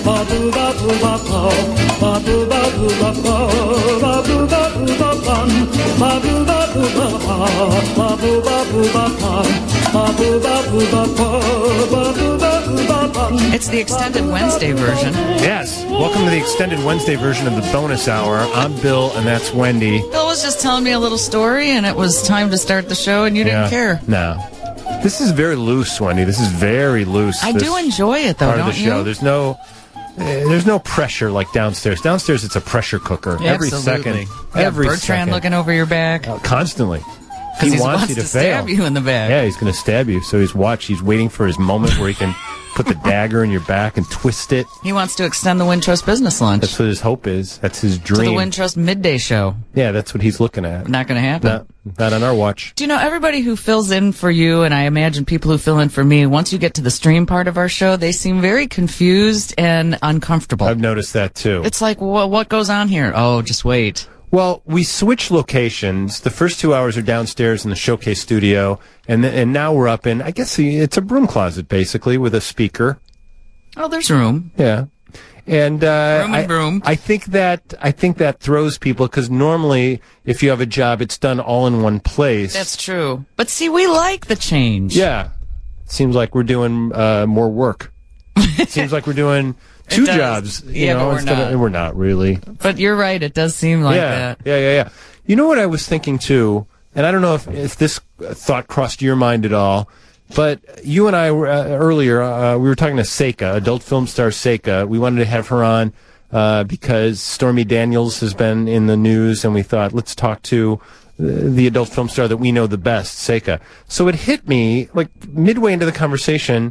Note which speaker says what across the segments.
Speaker 1: It's the extended Wednesday version.
Speaker 2: Yes. Welcome to the extended Wednesday version of the bonus hour. I'm Bill, and that's Wendy.
Speaker 1: Bill was just telling me a little story, and it was time to start the show, and you didn't care.
Speaker 2: No. This is very loose, Wendy. This is very loose.
Speaker 1: I do enjoy it, though,
Speaker 2: part
Speaker 1: don't
Speaker 2: of the show. There's no pressure like downstairs. Downstairs, it's a pressure cooker.
Speaker 1: Yeah,
Speaker 2: every
Speaker 1: absolutely.
Speaker 2: second.
Speaker 1: Every
Speaker 2: Bertrand
Speaker 1: second. Looking over your back.
Speaker 2: Constantly.
Speaker 1: Because he
Speaker 2: wants you to fail.
Speaker 1: Stab you in the back.
Speaker 2: Yeah, he's going to stab you. So he's waiting for his moment where he can put the dagger in your back and twist it.
Speaker 1: He wants to extend the Wintrust Business Lunch.
Speaker 2: That's what his hope is. That's his dream.
Speaker 1: To the Wintrust Midday Show.
Speaker 2: Yeah, that's what he's looking at.
Speaker 1: Not going to happen.
Speaker 2: Not on our watch.
Speaker 1: Do you know, everybody who fills in for you, and I imagine people who fill in for me, once you get to the stream part of our show, they seem very confused and uncomfortable.
Speaker 2: I've noticed that, too.
Speaker 1: It's like, what goes on here? Oh, just wait.
Speaker 2: Well, we switch locations. The first 2 hours are downstairs in the Showcase studio, and now we're up in, I guess it's a broom closet, basically, with a speaker.
Speaker 1: Oh, there's room.
Speaker 2: Yeah. And
Speaker 1: room and broom.
Speaker 2: I think that throws people, because normally, if you have a job, it's done all in one place.
Speaker 1: That's true. But see, we like the change.
Speaker 2: Yeah. Seems like we're doing more work. Seems like we're doing two jobs.
Speaker 1: But
Speaker 2: we're not really.
Speaker 1: But you're right. It does seem like that.
Speaker 2: Yeah. You know what I was thinking, too? And I don't know if this thought crossed your mind at all, but you and I, earlier, we were talking to Seika, adult film star Seika. We wanted to have her on because Stormy Daniels has been in the news, and we thought, let's talk to the adult film star that we know the best, Seika. So it hit me, like, midway into the conversation,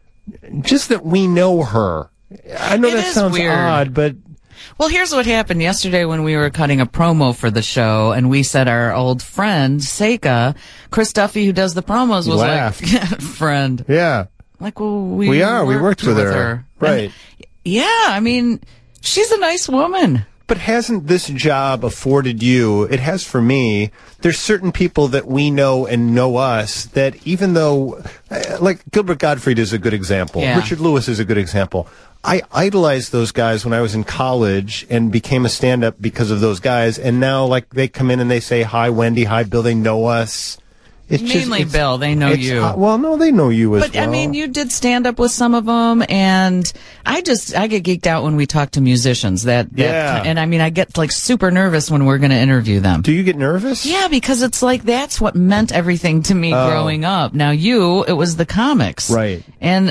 Speaker 2: just that we know her. I know that sounds
Speaker 1: weird.
Speaker 2: Odd, but...
Speaker 1: Well, here's what happened yesterday when we were cutting a promo for the show, and we said our old friend, Seika, Chris Duffy, who does the promos, was
Speaker 2: laughed.
Speaker 1: Like, friend.
Speaker 2: Yeah.
Speaker 1: Like, well, we
Speaker 2: worked with her. Right.
Speaker 1: And, yeah, I mean, she's a nice woman.
Speaker 2: But hasn't this job afforded you, it has for me, there's certain people that we know and know us that even though, like Gilbert Gottfried is a good example.
Speaker 1: Yeah.
Speaker 2: Richard Lewis is a good example. I idolized those guys when I was in college and became a stand-up because of those guys. And now, like, they come in and they say, hi, Wendy, hi, Bill, they know us. It's
Speaker 1: mainly Bill, they know you.
Speaker 2: Well, no, they know you as well.
Speaker 1: But, I mean, you did stand up with some of them, and I get geeked out when we talk to musicians. And I mean, I get like super nervous when we're going to interview them.
Speaker 2: Do you get nervous?
Speaker 1: Yeah, because it's like that's what meant everything to me growing up. Now it was the comics.
Speaker 2: Right.
Speaker 1: And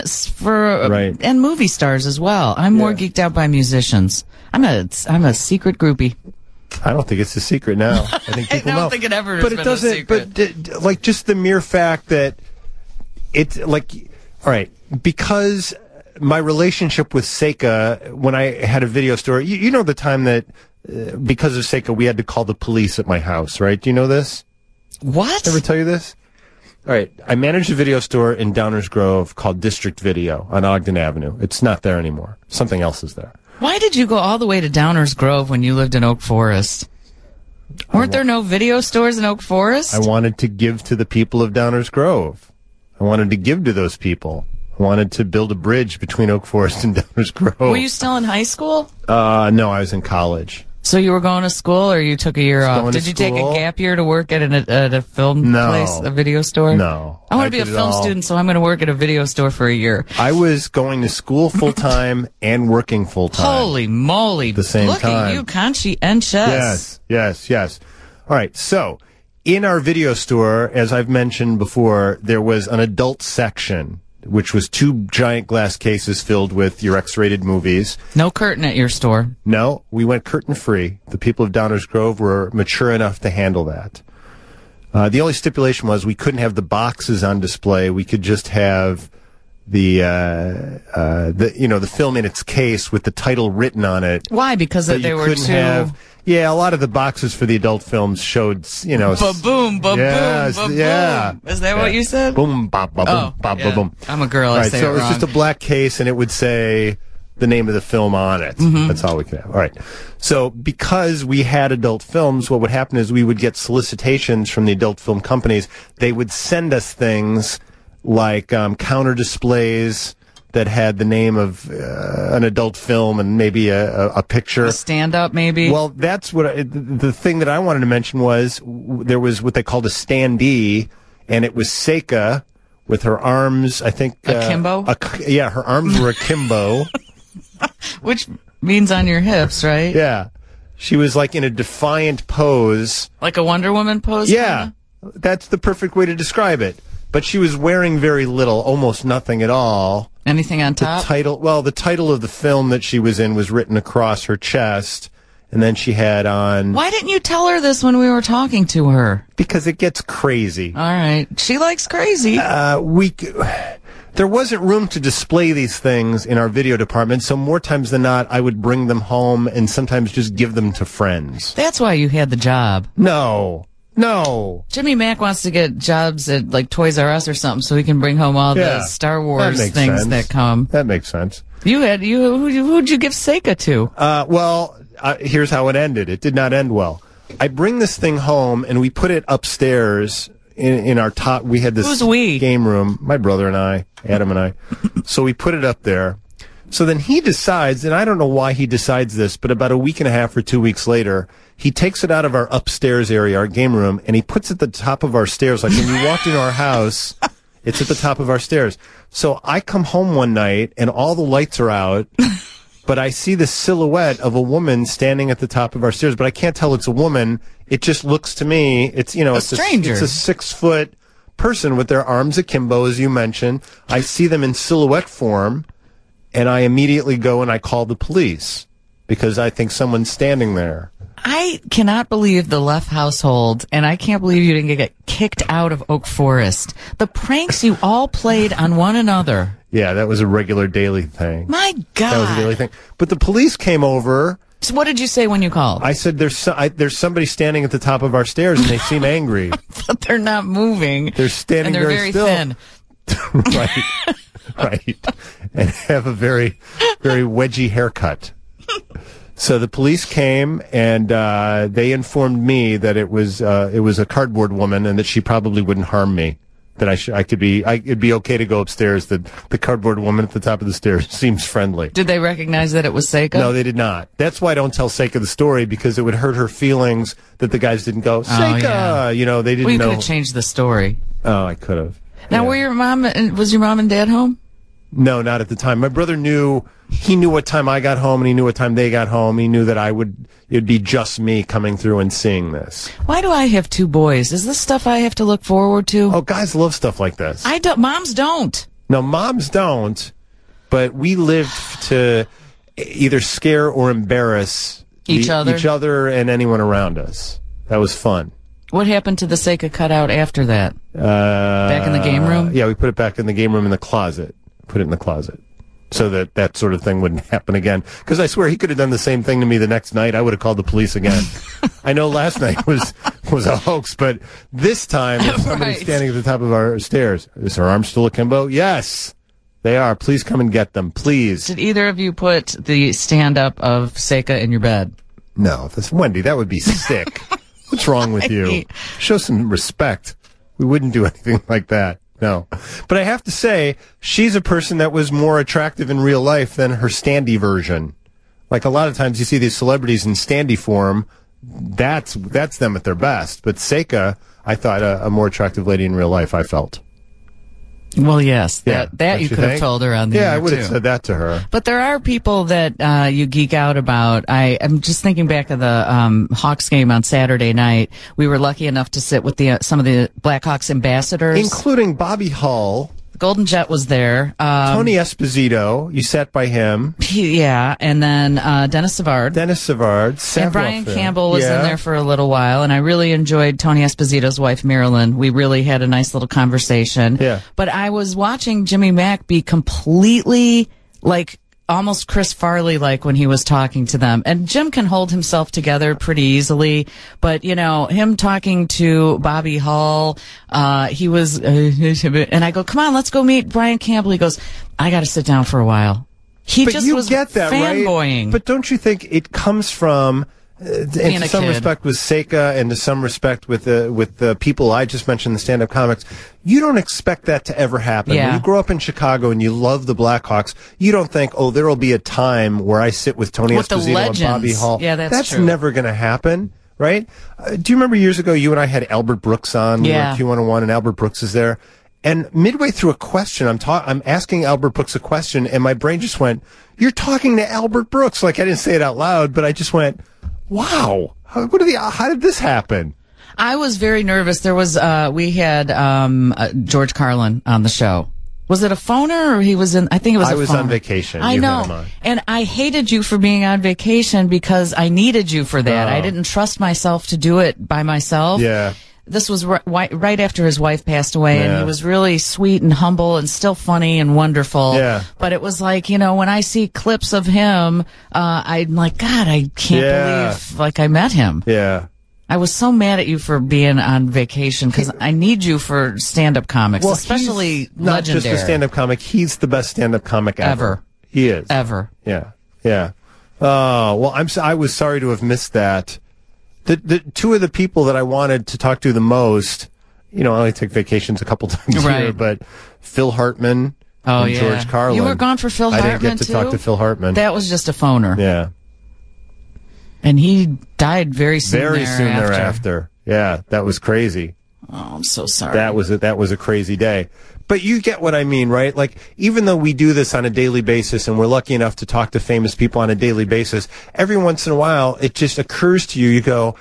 Speaker 1: and movie stars as well. I'm more geeked out by musicians. I'm a secret groupie.
Speaker 2: I don't think it's a secret now. I think people know.
Speaker 1: I don't think it ever has been a secret.
Speaker 2: But like just the mere fact that it's like, all right, because my relationship with Seika when I had a video store, you know the time that because of Seika we had to call the police at my house, right? Do you know this?
Speaker 1: What?
Speaker 2: Ever tell you this? All right, I managed a video store in Downers Grove called District Video on Ogden Avenue. It's not there anymore. Something else is there.
Speaker 1: Why did you go all the way to Downers Grove when you lived in Oak Forest? Weren't there no video stores in Oak Forest?
Speaker 2: I wanted to give to the people of Downers Grove. I wanted to give to those people. I wanted to build a bridge between Oak Forest and Downers Grove.
Speaker 1: Were you still in high school?
Speaker 2: No, I was in college.
Speaker 1: So you were going to school, or you took a year off? Did you take a gap year to work at a film place, a video store?
Speaker 2: No.
Speaker 1: I want to be a film student, so I'm going to work at a video store for a year.
Speaker 2: I was going to school full-time and working full-time.
Speaker 1: Holy moly.
Speaker 2: At the same time.
Speaker 1: Look at you, conscientious.
Speaker 2: Yes. All right, so in our video store, as I've mentioned before, there was an adult section, which was 2 giant glass cases filled with your X-rated movies.
Speaker 1: No curtain at your store.
Speaker 2: No, we went curtain-free. The people of Downers Grove were mature enough to handle that. The only stipulation was we couldn't have the boxes on display. We could just have the film in its case with the title written on it.
Speaker 1: Why? Because they were too...
Speaker 2: Yeah, a lot of the boxes for the adult films showed,
Speaker 1: Ba-boom, ba-boom, ba-boom.
Speaker 2: Yeah.
Speaker 1: Is that what you said?
Speaker 2: Boom, bop, ba-boom, bop, ba-boom.
Speaker 1: I'm a girl, I say
Speaker 2: so
Speaker 1: it
Speaker 2: it was
Speaker 1: wrong.
Speaker 2: just a black case, and it would say the name of the film on it. Mm-hmm. That's all we could have. All right. So because we had adult films, what would happen is we would get solicitations from the adult film companies. They would send us things like counter displays, that had the name of an adult film and maybe a picture.
Speaker 1: A stand-up, maybe?
Speaker 2: Well, that's what the thing that I wanted to mention was there was what they called a standee, and it was Seika with her arms, I think...
Speaker 1: Akimbo?
Speaker 2: Yeah, her arms were akimbo.
Speaker 1: Which means on your hips, right?
Speaker 2: Yeah. She was like in a defiant pose.
Speaker 1: Like a Wonder Woman pose?
Speaker 2: Yeah. Kinda? That's the perfect way to describe it. But she was wearing very little, almost nothing at all.
Speaker 1: Anything on top?
Speaker 2: The title of the film that she was in was written across her chest, and then she had on...
Speaker 1: Why didn't you tell her this when we were talking to her?
Speaker 2: Because it gets crazy.
Speaker 1: All right. She likes crazy.
Speaker 2: There wasn't room to display these things in our video department, so more times than not, I would bring them home and sometimes just give them to friends.
Speaker 1: That's why you had the job.
Speaker 2: No.
Speaker 1: Jimmy Mack wants to get jobs at like Toys R Us or something so he can bring home all the Star Wars things that come.
Speaker 2: That makes sense.
Speaker 1: Who'd you give Seika to?
Speaker 2: Here's how it ended. It did not end well. I bring this thing home and we put it upstairs in our top. We had this game room, my brother and I, Adam and I. So we put it up there. So then he decides, and I don't know why he decides this, but about a week and a half or 2 weeks later, he takes it out of our upstairs area, our game room, and he puts it at the top of our stairs. Like when you walked into our house, it's at the top of our stairs. So I come home one night and all the lights are out, but I see the silhouette of a woman standing at the top of our stairs, but I can't tell it's a woman. It just looks to me, it's a stranger. It's a 6-foot person with their arms akimbo, as you mentioned. I see them in silhouette form, and I immediately go and I call the police because I think someone's standing there.
Speaker 1: I cannot believe the Leff household, and I can't believe you didn't get kicked out of Oak Forest. The pranks you all played on one another.
Speaker 2: Yeah, that was a regular daily thing.
Speaker 1: My God.
Speaker 2: That was a daily thing. But the police came over.
Speaker 1: So what did you say when you called?
Speaker 2: I said, there's somebody standing at the top of our stairs, and they seem angry.
Speaker 1: But they're not moving.
Speaker 2: They're standing
Speaker 1: and they're very
Speaker 2: still.
Speaker 1: Thin.
Speaker 2: Right. And have a very, very wedgy haircut. So the police came and they informed me that it was a cardboard woman and that she probably wouldn't harm me. That it'd be okay to go upstairs. That the cardboard woman at the top of the stairs seems friendly.
Speaker 1: Did they recognize that it was Seika?
Speaker 2: No, they did not. That's why I don't tell Seika the story, because it would hurt her feelings that the guys didn't go, Seika!
Speaker 1: Oh, yeah.
Speaker 2: They didn't know.
Speaker 1: Well, you could have changed the story.
Speaker 2: Oh, I could have.
Speaker 1: Now, was your mom and dad home?
Speaker 2: No, not at the time. My brother he knew what time I got home, and he knew what time they got home. He knew that it'd be just me coming through and seeing this.
Speaker 1: Why do I have 2 boys? Is this stuff I have to look forward to?
Speaker 2: Oh, guys love stuff like this.
Speaker 1: I don't. Moms don't.
Speaker 2: No, moms don't, but we lived to either scare or embarrass each other and anyone around us. That was fun.
Speaker 1: What happened to the Seika cutout after that? Back in the game room?
Speaker 2: Yeah, we put it back in the game room in the closet. Put it in the closet. So that sort of thing wouldn't happen again. Because I swear he could have done the same thing to me the next night. I would have called the police again. I know last night was a hoax, but this time there's somebody standing at the top of our stairs. Is her arm still akimbo? Yes, they are. Please come and get them, please.
Speaker 1: Did either of you put the stand-up of Seika in your bed?
Speaker 2: No, that's Wendy. That would be sick. What's wrong with you? Show some respect. We wouldn't do anything like that. No. But I have to say, she's a person that was more attractive in real life than her standee version. Like a lot of times you see these celebrities in standee form, that's them at their best. But Seika, I thought a more attractive lady in real life, I felt.
Speaker 1: Well, yes, that you could have told her on the air,
Speaker 2: I would have said that to her.
Speaker 1: But there are people that you geek out about. I'm just thinking back of the Hawks game on Saturday night. We were lucky enough to sit with some of the Blackhawks ambassadors,
Speaker 2: including Bobby Hull.
Speaker 1: Golden Jet was there.
Speaker 2: Tony Esposito, you sat by him.
Speaker 1: And then Dennis Savard.
Speaker 2: And
Speaker 1: Brian Campbell was in there for a little while, and I really enjoyed Tony Esposito's wife, Marilyn. We really had a nice little conversation.
Speaker 2: Yeah.
Speaker 1: But I was watching Jimmy Mack be completely, almost Chris Farley-like when he was talking to them. And Jim can hold himself together pretty easily, but, him talking to Bobby Hull, he was, and I go, come on, let's go meet Brian Campbell. He goes, I got to sit down for a while. He just was
Speaker 2: get that,
Speaker 1: fanboying.
Speaker 2: Right? But don't you think it comes from, and to some respect with Seika, and to some respect with the people I just mentioned, the stand-up comics, you don't expect that to ever happen.
Speaker 1: Yeah.
Speaker 2: When you grow up in Chicago and you love the Blackhawks, you don't think, oh, there will be a time where I sit with Tony Esposito and Bobby Hall.
Speaker 1: Yeah, that's true.
Speaker 2: never going to happen, right? Do you remember years ago you and I had Albert Brooks on? We were at Q101 and Albert Brooks is there. And midway through a question, I'm asking Albert Brooks a question, and my brain just went, "You're talking to Albert Brooks." Like, I didn't say it out loud, but I just went, "Wow, how did this happen?"
Speaker 1: I was very nervous. There was we had George Carlin on the show. Was it a phoner or he was in? I think it was.
Speaker 2: I
Speaker 1: a
Speaker 2: was
Speaker 1: phoner.
Speaker 2: on vacation.
Speaker 1: I
Speaker 2: You
Speaker 1: know,
Speaker 2: had him on.
Speaker 1: and I hated you for being on vacation because I needed you for that.
Speaker 2: Oh.
Speaker 1: I didn't trust myself to do it by myself.
Speaker 2: Yeah.
Speaker 1: This was right after his wife passed away, and
Speaker 2: Yeah.
Speaker 1: he was really sweet and humble and still funny and wonderful.
Speaker 2: Yeah.
Speaker 1: But it was like, when I see clips of him, I'm like, God, I can't believe, like, I met him.
Speaker 2: Yeah.
Speaker 1: I was so mad at you for being on vacation because I need you for stand-up comics, especially
Speaker 2: he's not
Speaker 1: legendary.
Speaker 2: just a stand-up comic. He's the best stand-up comic ever. He is.
Speaker 1: Ever.
Speaker 2: Yeah. Yeah. Oh, well, I was sorry to have missed that. The two of the people that I wanted to talk to the most, I only take vacations a couple times a year, but Phil Hartman and George Carlin.
Speaker 1: You were gone for Phil Hartman,
Speaker 2: I didn't get to talk to Phil Hartman.
Speaker 1: That was just a phoner.
Speaker 2: Yeah.
Speaker 1: And he died very soon
Speaker 2: thereafter. Yeah, that was crazy.
Speaker 1: Oh, I'm so sorry.
Speaker 2: That was a crazy day. But you get what I mean, right? Like, even though we do this on a daily basis and we're lucky enough to talk to famous people on a daily basis, every once in a while it just occurs to you, you go,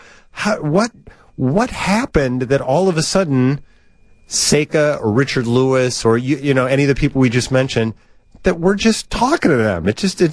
Speaker 2: what happened that all of a sudden Seika or Richard Lewis or any of the people we just mentioned, that we're just talking to them?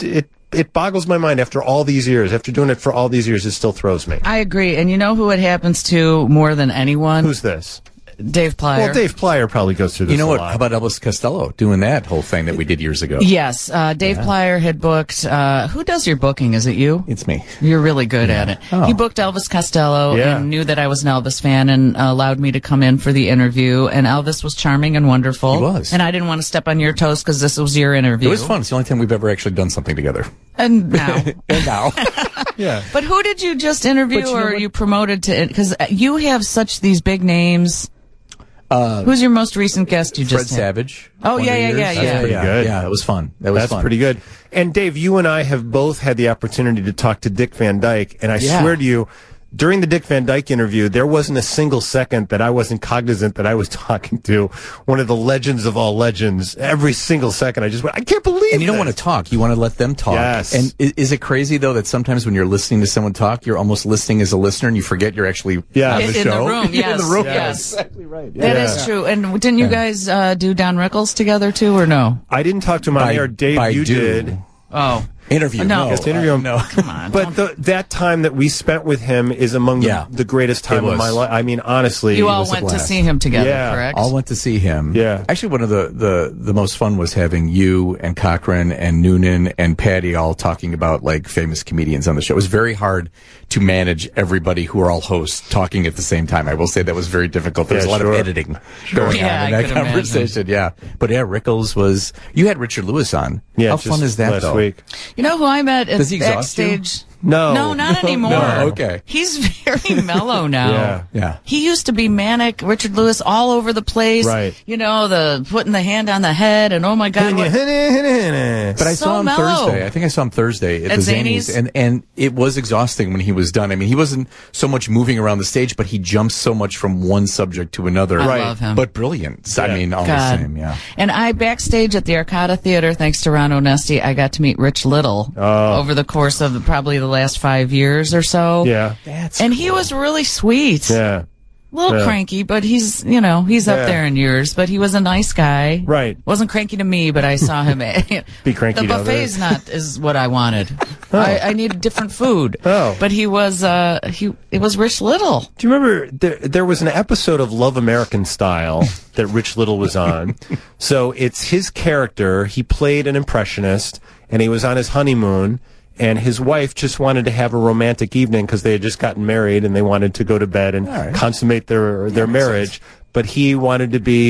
Speaker 2: It boggles my mind after all these years. After doing it for all these years, it still throws me.
Speaker 1: I agree. And you know who it happens to more than anyone?
Speaker 2: Who's this?
Speaker 1: Dave Plyer.
Speaker 2: Well, Dave Plyer probably goes through this a lot.
Speaker 3: How about Elvis Costello doing that whole thing that we did years ago?
Speaker 1: Yes. Dave Plyer had booked, who does your booking? Is it you?
Speaker 3: It's me.
Speaker 1: You're really good at it.
Speaker 3: Oh.
Speaker 1: He booked Elvis Costello
Speaker 2: Yeah.
Speaker 1: and knew that I was an Elvis fan and allowed me to come in for the interview. And Elvis was charming and wonderful.
Speaker 3: He was.
Speaker 1: And I didn't want to step on your toes because this was your interview.
Speaker 3: It was fun. It's the only time we've ever actually done something together.
Speaker 1: And now.
Speaker 3: And now.
Speaker 2: Yeah.
Speaker 1: But who did you just interview or you promoted to? Because you have such these big names. Who's your most recent guest you
Speaker 3: Fred
Speaker 1: just had?
Speaker 3: Savage.
Speaker 1: Oh,
Speaker 3: one
Speaker 1: yeah,
Speaker 3: of the
Speaker 1: yeah,
Speaker 3: years.
Speaker 1: yeah,
Speaker 2: That's pretty good.
Speaker 3: Yeah, it was fun. That's
Speaker 2: pretty good. And Dave, you and I have both had the opportunity to talk to Dick Van Dyke, and I swear to you, during the Dick Van Dyke interview, there wasn't a single second that I wasn't cognizant that I was talking to one of the legends of all legends. Every single second, I just went, I can't believe
Speaker 3: And you don't
Speaker 2: this.
Speaker 3: want to talk. You want to let them talk.
Speaker 2: Yes.
Speaker 3: And is it crazy, though, that sometimes when you're listening to someone talk, you're almost listening as a listener and you forget you're actually on the
Speaker 1: In
Speaker 3: show?
Speaker 1: the room, yes.
Speaker 3: In the room.
Speaker 1: Yes.
Speaker 3: Exactly right.
Speaker 1: That is true. And didn't you guys do Don Rickles together too, or no?
Speaker 2: I didn't talk to him on air. Dave, you did.
Speaker 1: Oh.
Speaker 3: Interview.
Speaker 1: No.
Speaker 2: Just interview him.
Speaker 3: No.
Speaker 1: Come on.
Speaker 2: But that time that we spent with him is among the greatest time
Speaker 3: It
Speaker 2: of my
Speaker 3: was.
Speaker 2: life. I mean, honestly.
Speaker 1: You
Speaker 2: it
Speaker 1: all
Speaker 2: was a
Speaker 1: went to
Speaker 2: blast.
Speaker 1: see him together,
Speaker 2: Yeah.
Speaker 1: correct?
Speaker 3: All went to see him.
Speaker 2: Yeah.
Speaker 3: Actually, one of the most fun was having you and Cochran and Noonan and Patty all talking about like famous comedians on the show. It was very hard to manage everybody who are all hosts talking at the same time. I will say that was very difficult. There was a lot of editing going
Speaker 1: Yeah,
Speaker 3: on in
Speaker 1: I
Speaker 3: that
Speaker 1: could
Speaker 3: conversation. Yeah. But yeah, Rickles was, you had Richard Lewis on.
Speaker 2: Yeah,
Speaker 3: How
Speaker 2: just
Speaker 3: fun is that
Speaker 2: last
Speaker 3: though?
Speaker 2: week.
Speaker 1: You know who I met at
Speaker 3: Does he exhaust you?
Speaker 1: backstage?
Speaker 2: No.
Speaker 1: No, not anymore.
Speaker 3: No, okay.
Speaker 1: He's very mellow now.
Speaker 2: Yeah.
Speaker 3: Yeah.
Speaker 1: He used to be manic, Richard Lewis, all over the place.
Speaker 2: Right.
Speaker 1: You know, the putting the hand on the head and oh my God. what-
Speaker 3: But I
Speaker 1: So
Speaker 3: saw him
Speaker 1: mellow.
Speaker 3: Thursday. I think I saw him Thursday at
Speaker 1: At
Speaker 3: the
Speaker 1: Zanies?
Speaker 3: Zanies, and it was exhausting when he was done. I mean, he wasn't so much moving around the stage, but he jumps so much from one subject to another.
Speaker 1: I love him.
Speaker 3: But brilliant. I mean, all
Speaker 1: God.
Speaker 3: the same. Yeah.
Speaker 1: And I backstage at the Arcada Theater, thanks to Ron Onesti, I got to meet Rich Little over the course of probably the last 5 years or so.
Speaker 2: Yeah.
Speaker 1: And he was really sweet.
Speaker 2: Yeah.
Speaker 1: A little
Speaker 2: Yeah.
Speaker 1: cranky, but he's up
Speaker 2: Yeah.
Speaker 1: there in years, but he was a nice guy.
Speaker 2: Right.
Speaker 1: Wasn't cranky to me, but I saw him.
Speaker 2: Be cranky
Speaker 1: The
Speaker 2: to others.
Speaker 1: buffet's not is what I wanted. I needed different food.
Speaker 2: Oh.
Speaker 1: But he was, it was Rich Little.
Speaker 2: Do you remember there was an episode of Love American Style that Rich Little was on? So it's his character. He played an impressionist, and he was on his honeymoon, and his wife just wanted to have a romantic evening because they had just gotten married, and they wanted to go to bed and consummate their marriage. But he wanted to be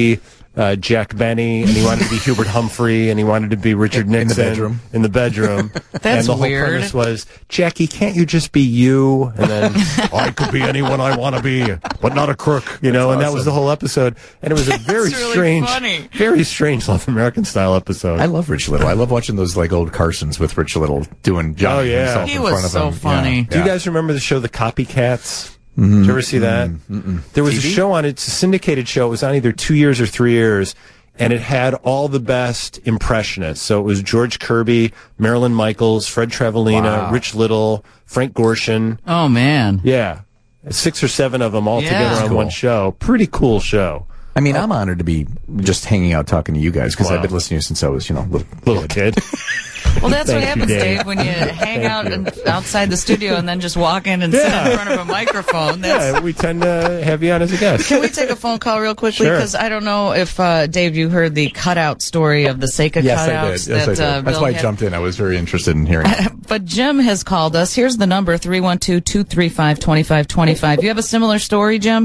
Speaker 2: Jack Benny, and he wanted to be Hubert Humphrey, and he wanted to be Richard Nixon
Speaker 3: in the bedroom.
Speaker 1: That's
Speaker 2: and the
Speaker 1: weird.
Speaker 2: whole premise was, Jackie, can't you just be you? And then I could be anyone I want to be, but not a crook, you know. And that was the whole episode. And it was a very
Speaker 1: really funny.
Speaker 2: very strange Love American style episode.
Speaker 3: I love Rich Little. I love watching those like old Carsons with Rich Little doing Johnny himself
Speaker 1: He
Speaker 3: in
Speaker 1: was
Speaker 3: front of
Speaker 1: so
Speaker 3: him.
Speaker 1: funny.
Speaker 2: Do you guys remember the show The Copycats? Did you ever see that? There was a show on it. It's a syndicated show. It was on either 2 years or 3 years, and it had all the best impressionists. So it was George Kirby, Marilyn Michaels, Fred Travalena, Rich Little, Frank Gorshin.
Speaker 1: Oh, man.
Speaker 2: Yeah. 6 or 7 of them all
Speaker 1: Yeah.
Speaker 2: together on
Speaker 3: Cool.
Speaker 2: one show. Pretty cool show.
Speaker 3: I mean, I'm honored to be just hanging out talking to you guys because
Speaker 2: Wow.
Speaker 3: I've been listening to you since I was,
Speaker 2: Little kid.
Speaker 1: Well, that's
Speaker 2: Thank
Speaker 1: what
Speaker 2: you,
Speaker 1: happens,
Speaker 2: Dave.
Speaker 1: Dave, when you hang out
Speaker 2: you.
Speaker 1: outside the studio and then just walk in and sit in front of a microphone. That's,
Speaker 2: Yeah, we tend to have you on as a guest.
Speaker 1: Can we take a phone call real quickly?
Speaker 2: Sure.
Speaker 1: Because I don't know if, Dave, you heard the cutout story of the Seika
Speaker 3: Yes, I did.
Speaker 1: cutouts.
Speaker 3: Yes, I did. That's
Speaker 1: Bill
Speaker 3: why I
Speaker 1: had.
Speaker 3: jumped in. I was very interested in hearing it.
Speaker 1: But Jim has called us. Here's the number, 312-235-2525. You have a similar story, Jim?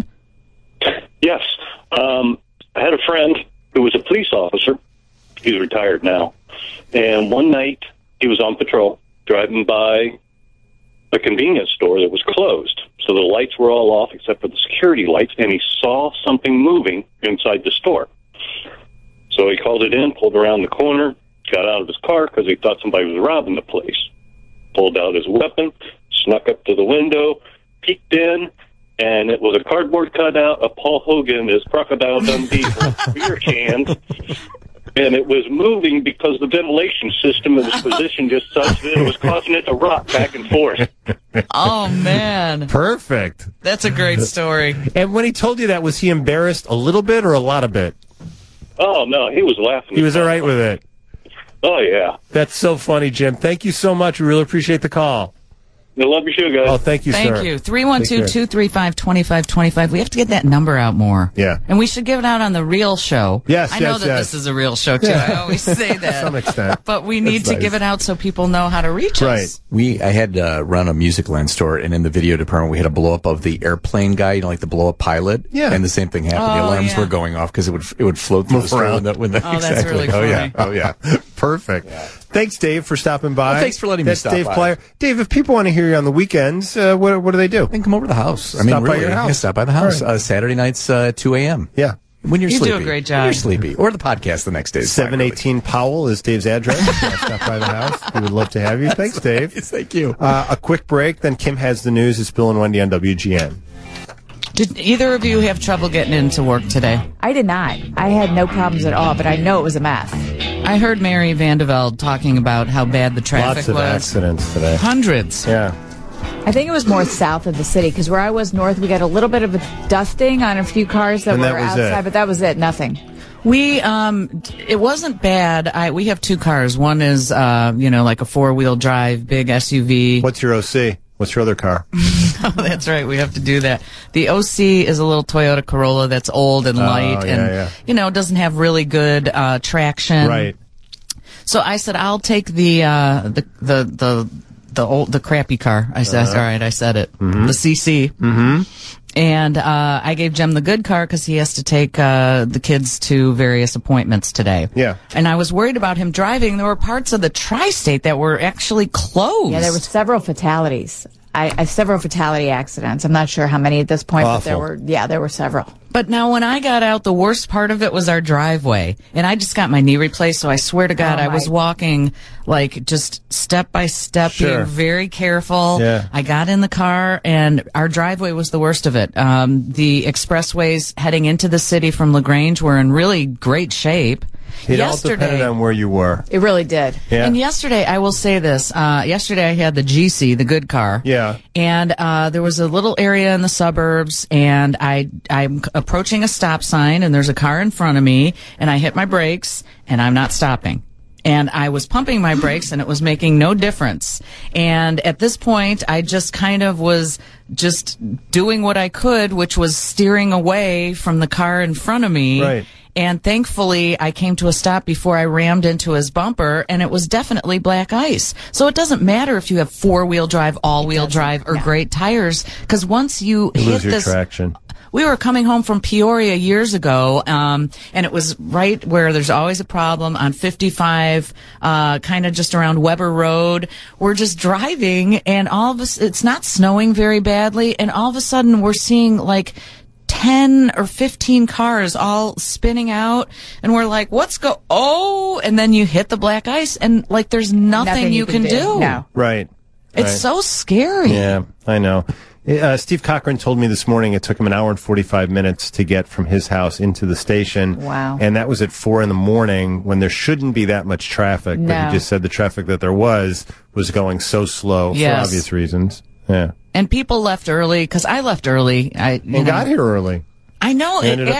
Speaker 4: Yes. I had a friend who was a police officer. He's retired now. And one night, he was on patrol, driving by a convenience store that was closed. So the lights were all off except for the security lights, and he saw something moving inside the store. So he called it in, pulled around the corner, got out of his car because he thought somebody was robbing the place. Pulled out his weapon, snuck up to the window, peeked in, and it was a cardboard cutout of Paul Hogan as Crocodile Dundee with beer cans. And it was moving because the ventilation system was positioned just such that it was causing it to rock back and forth.
Speaker 1: Oh, man.
Speaker 2: Perfect.
Speaker 1: That's a great story.
Speaker 2: And when he told you that, was he embarrassed a little bit or a lot of bit?
Speaker 4: Oh, no, he was laughing.
Speaker 2: He was all right with it.
Speaker 4: Oh, yeah.
Speaker 2: That's so funny, Jim. Thank you so much. We really appreciate the call.
Speaker 4: I love your show, guys.
Speaker 2: Oh, thank you, sir.
Speaker 1: Thank you. 312-235-2525. We have to get that number out more.
Speaker 2: Yeah.
Speaker 1: And we should give it out on the real show.
Speaker 2: Yes,
Speaker 1: I know
Speaker 2: yes,
Speaker 1: that
Speaker 2: yes.
Speaker 1: this is a real show, too.
Speaker 2: Yeah.
Speaker 1: I always say that.
Speaker 2: To some extent.
Speaker 1: But we need
Speaker 3: That's
Speaker 1: to
Speaker 3: nice.
Speaker 1: give it out so people know how to reach us.
Speaker 2: Right.
Speaker 3: I had run a Musicland store, and in the video department, we had a blow up of the airplane guy, like the blow up pilot.
Speaker 2: Yeah.
Speaker 3: And the same thing happened. The
Speaker 1: Oh,
Speaker 3: alarms
Speaker 1: yeah.
Speaker 3: were going off because it would float through
Speaker 2: Move
Speaker 3: the store
Speaker 2: around.
Speaker 3: when the
Speaker 1: Oh, that's
Speaker 3: exactly.
Speaker 1: really
Speaker 3: Oh yeah.
Speaker 1: funny.
Speaker 3: Oh yeah.
Speaker 2: Perfect. Thanks, Dave, for stopping by.
Speaker 3: Well, thanks for letting me
Speaker 2: That's
Speaker 3: stop
Speaker 2: Dave
Speaker 3: by.
Speaker 2: Plyer. Dave, if people want to hear you on the weekends, what do they do?
Speaker 3: And come over to the house.
Speaker 2: Stop by your house.
Speaker 3: Yeah, stop by the house.
Speaker 2: All right.
Speaker 3: Saturday nights, 2 a.m.
Speaker 2: Yeah.
Speaker 3: When you're
Speaker 1: You do
Speaker 3: sleepy.
Speaker 1: a great
Speaker 3: When
Speaker 1: job.
Speaker 3: you're sleepy. Or the podcast the next day. is fine, really.
Speaker 2: 718 Powell is Dave's address. Stop by the house. We would love to have you. Thanks, Dave.
Speaker 3: Yes, thank you.
Speaker 2: A quick break, then Kim has the news. It's Bill and Wendy on WGN.
Speaker 1: Did either of you have trouble getting into work today?
Speaker 5: I did not. I had no problems at all, but I know it was a mess.
Speaker 1: I heard Mary Vandeveld talking about how bad the traffic
Speaker 2: Lots of
Speaker 1: was.
Speaker 2: accidents today.
Speaker 1: Hundreds.
Speaker 2: Yeah.
Speaker 5: I think it was more south of the city because where I was north, we got a little bit of a dusting on a few cars that
Speaker 2: And
Speaker 5: were
Speaker 2: that was
Speaker 5: outside,
Speaker 2: it.
Speaker 5: but that was it. Nothing.
Speaker 1: We, it wasn't bad. We have two cars. One is, like a 4-wheel drive, big SUV.
Speaker 2: What's your OC? What's your other car?
Speaker 1: Oh, that's right. We have to do that. The OC is a little Toyota Corolla that's old and light
Speaker 2: yeah.
Speaker 1: doesn't have really good, traction.
Speaker 2: Right.
Speaker 1: So I said, I'll take the crappy car. I said, all right, I said it. The CC. Mm-hmm. And, I gave Jem the good car because he has to take, the kids to various appointments today.
Speaker 2: Yeah.
Speaker 1: And I was worried about him driving. There were parts of the tri-state that were actually closed.
Speaker 5: Yeah, there were several fatalities. Several fatality accidents. I'm not sure how many at this point, but there were several.
Speaker 1: But now when I got out, the worst part of it was our driveway. And I just got my knee replaced, so I swear to God, I was walking just step by step,
Speaker 2: Sure.
Speaker 1: being very careful.
Speaker 2: Yeah.
Speaker 1: I got in the car, and our driveway was the worst of it. The expressways heading into the city from LaGrange were in really great shape.
Speaker 2: It all depended on where you were.
Speaker 5: It really did.
Speaker 2: Yeah.
Speaker 1: And yesterday, I will say this, yesterday I had the GC, the good car.
Speaker 2: Yeah.
Speaker 1: And, there was a little area in the suburbs, and I'm approaching a stop sign, and there's a car in front of me, and I hit my brakes, and I'm not stopping. And I was pumping my brakes, and it was making no difference. And at this point, I just kind of was just doing what I could, which was steering away from the car in front of me.
Speaker 2: Right.
Speaker 1: And thankfully, I came to a stop before I rammed into his bumper, and it was definitely black ice. So it doesn't matter if you have 4-wheel drive, all-wheel drive, or great tires, because once you hit
Speaker 2: Lose your
Speaker 1: this...
Speaker 2: traction.
Speaker 1: we were coming home from Peoria years ago, and it was right where there's always a problem on 55, kind of just around Weber Road. We're just driving, and all of us, it's not snowing very badly, and all of a sudden we're seeing like 10 or 15 cars all spinning out, and we're like, and then you hit the black ice, and like there's nothing you can do.
Speaker 5: No.
Speaker 2: Right.
Speaker 1: It's so scary.
Speaker 2: Yeah, I know. Steve Cochran told me this morning it took him an hour and 45 minutes to get from his house into the station.
Speaker 5: Wow.
Speaker 2: And that was at 4 a.m. when there shouldn't be that much traffic.
Speaker 5: No.
Speaker 2: But he just said the traffic that there was going so slow for obvious reasons. Yeah.
Speaker 1: And people left early, because I left early.
Speaker 2: And got here early.
Speaker 1: I know.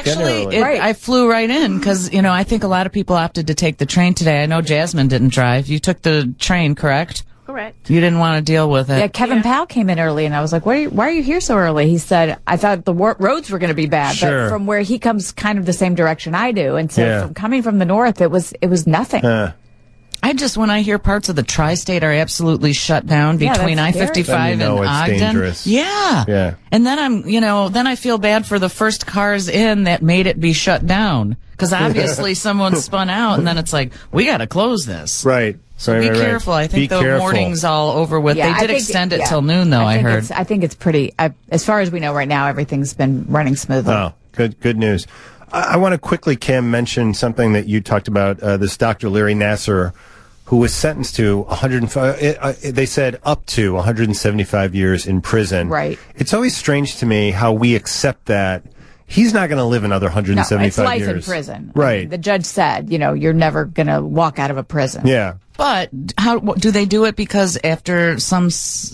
Speaker 1: I flew right in because, I think a lot of people opted to take the train today. I know Jasmine didn't drive. You took the train, correct?
Speaker 6: Correct.
Speaker 1: You didn't want to deal with it.
Speaker 5: Yeah, Kevin Powell came in early, and I was like, why are you here so early? He said, I thought the roads were going to be bad, but from where he comes kind of the same direction I do. And so from coming from the north, it was nothing.
Speaker 1: When I hear parts of the tri-state are absolutely shut down between I-55 and Ogden.
Speaker 2: Dangerous.
Speaker 1: Yeah. And then then I feel bad for the first cars in that made it be shut down. Because obviously someone spun out, and then it's like, we got to close this.
Speaker 2: Right.
Speaker 1: So be careful. I think the morning's all over with.
Speaker 5: Yeah,
Speaker 1: they did extend it till noon, though, I heard.
Speaker 5: I think it's pretty, as far as we know right now, everything's been running smoothly.
Speaker 2: Oh, good news. I want to quickly, Kim, mention something that you talked about, this Dr. Larry Nassar, who was sentenced to 105, they said up to 175 years in prison.
Speaker 5: Right.
Speaker 2: It's always strange to me how we accept that. He's not going to live another 175 years.
Speaker 5: It's life in prison.
Speaker 2: Right.
Speaker 5: I mean, the judge said, you're never going to walk out of a prison.
Speaker 2: Yeah.
Speaker 1: But how do they do it? Because after some